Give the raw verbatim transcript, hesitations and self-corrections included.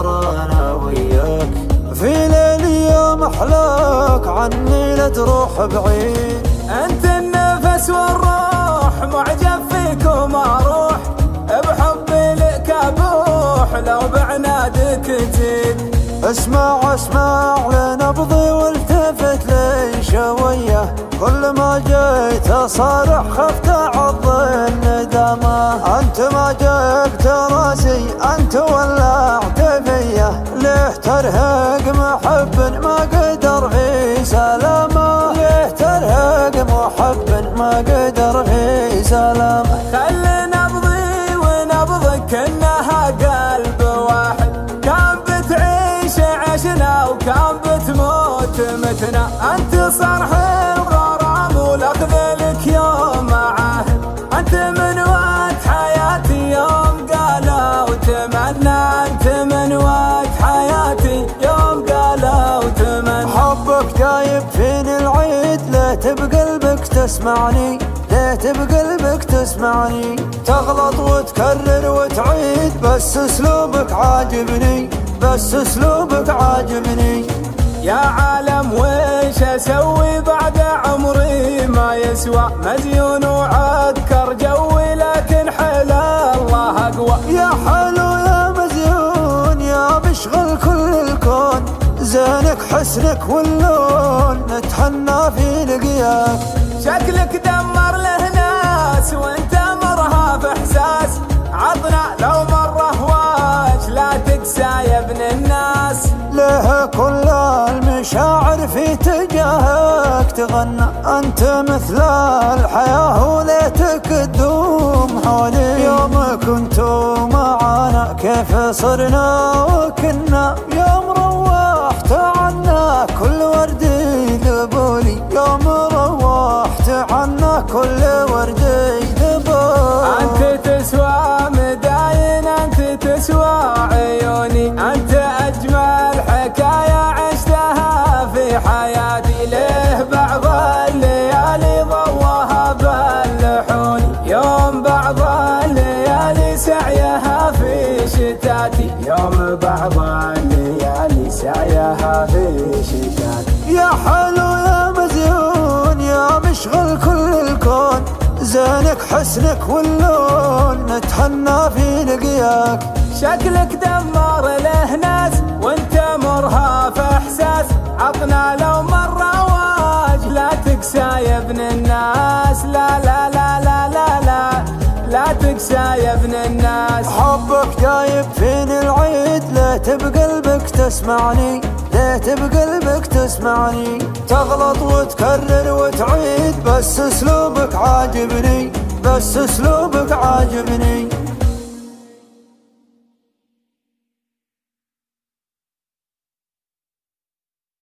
انا وياك. في ليل يوم احلاك عني لا تروح بعيد. انت النفس والروح معجب فيك وما اروح، بحبي لك ابوح لو بعنادك تزيد. اسمع اسمع لنبضي والتفت لي شويه، كل ما جيت اصارح خفت اعض الندامه. انت ما جبت راسي انت ولعت فيه، ليه ترهق محب ما قدر في سلامه. ليه ترهق محب ما قدر في سلامه. خلي نبضي ونبضك كأنها قلب واحد، كان بتعيش عشنا وكان بتموت متنا. انت صرح الغرام والاخذ لك يوم عهد، انت من وقت حياتي يوم قالوا وتمنى. انت من وقت حياتي يوم قالوا وتمنى. حبك دايب فيني العيد، ليت بقلبك تسمعني، ليت بقلبك تسمعني. تغلط وتكرر وتعيد بس اسلوبك عاجبني، بس اسلوبك عاجبني. يا عالم ويش اسوي بعد عمري ما يسوى، مزيون وعكر جوي لكن حيل الله اقوى. يا حلو يا مزيون يا مشغل كل الكون، زينك حسنك واللون نتهنى في لقياك. شكلك دمر له ناس وانت مرها باحساس، عطنا لو مره واج لا تقسى يا ابن الناس. ليه كل المشاعر في تجاهك تغنى، انت مثل الحياه وليتك تدوم حولي. يوم كنتوا معانا كيف صرنا وكنا، يوم روحت عنا كل وردي ذبولي. يوم روحت عنا كل وردي ذبولي. انت تسوى مداين انت تسوى عيوني، انت اجمل حكايه عشتها في حياتي. ليه بعض الليالي ضوها باللحون، يوم بعض الليالي سعيها في شتاتي. يوم بعض الليالي سعيها في شتاتي. يا حلو يا مزيون يا مشغل كل الكون، زينك حسنك واللون نتهنى في لقياك. شكلك دمر له ناس وانت مرهف احساس، عطنا لو مره واج لا تقسى يا ابن الناس. لا لا لا لا لا لا لا تقسى يا ابن الناس. حبك دايب فيني العيد، ليت بقلبك تسمعني، ليت بقلبك تسمعني. تغلط وتكرر وتعيد بس اسلوبك عاجبني، بس اسلوبك عاجبني.